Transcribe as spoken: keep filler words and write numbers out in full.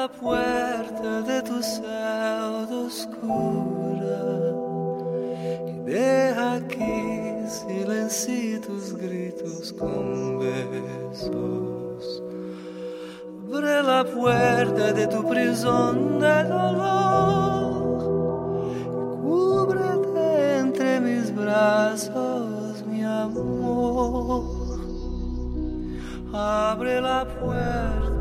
la puerta de tu pseudo oscura y deja aquí silencios gritos con besos. Abre la puerta de tu prisión de dolor y cúbrete entre mis brazos, mi amor. Abre la puerta